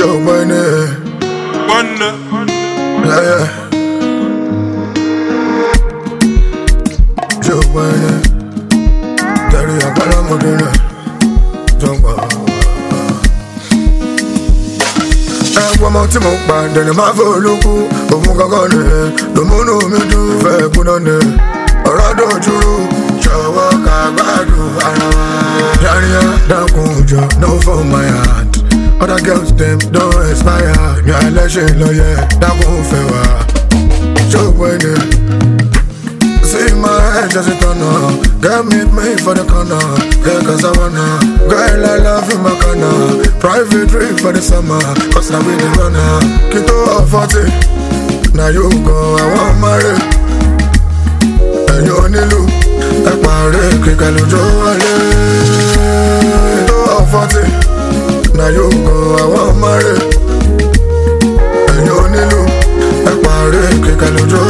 Show money. Yeah. Show money. Daddy, I got a modena. Jump on. One more time, but then I'm for look. Oh, my God, the moon me do fair put on it. Or I don't you. Show no for my heart. Other girls them don't inspire. Me I let you know yeah. That won't fail. So when see my head just a turn on. Girl meet me for the corner. Girl cause I wanna. Girl I love you my corner. Private trip for the summer. Cause I be the runner. Kito off 40. Now you go I want marry. And you only look. I party quick and you Kito off 40. Now you go, I want marry. And you only look. I party quick and you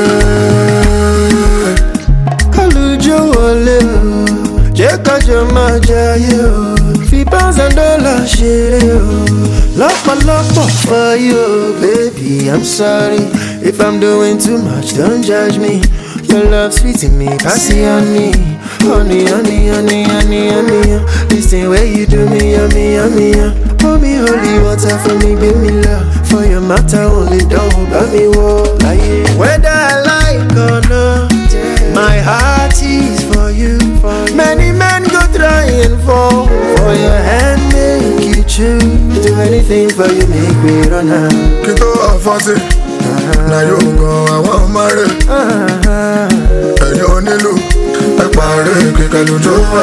Alujo wale, jeka jama jayo. $50,000 share yo. Lock for you, baby. I'm sorry if I'm doing too much. Don't judge me. Your love sweet in me, passy on me. Honey, honey, honey, honey, honey. This thing where you do me, yummy, yummy. Pour me holy water for me, give me love. For your matter only, don't hold me wall. Whether I like or not, my heart is for you. Many men go trying for your hand, make you choose. Do anything for you, make me run out. Kito off 40. Now you go, I want marry. And you only look. I party quick and you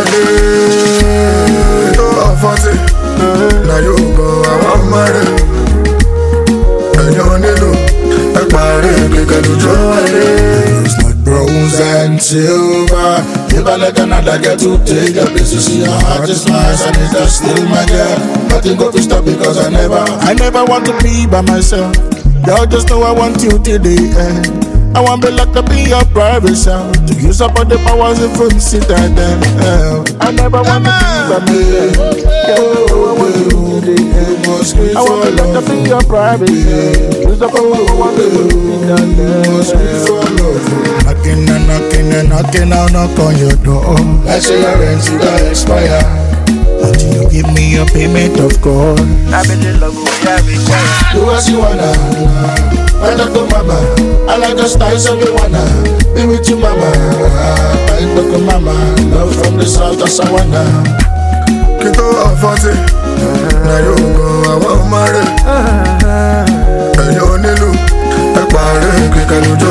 Kito off 40. Now you go, I want marry. And you only look. I party quick and you It's not bronze and silver. If I let another girl to take your place, you see your heart is nice and it's just still my girl. Nothing go to stop because I never want to be by myself. Y'all just know I want you till the end. I want to be locked up in your private cell. To use up all the powers if you sit at them. I never want to be by myself. I want to be locked up in your private cell. Use up all the powers if you sit at them. Knocking and knocking and knocking, I'll knock on your door. Like say your rent is gonna expire until you give me your payment of course. I've been in love with everything. Do as you wanna. I don't go mama. I like the style so you wanna be with you mama. I don't go mama. Love from the south that's I wanna. Kito off 40. Now you go, I want marry. And you only look. I party quick and you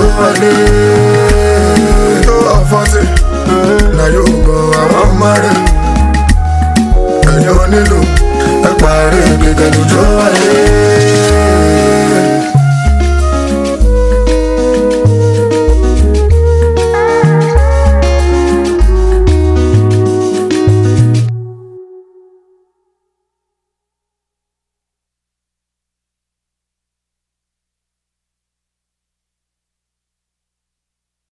Kito off 40. Now you go, I want marry. And you only look. I party quick and you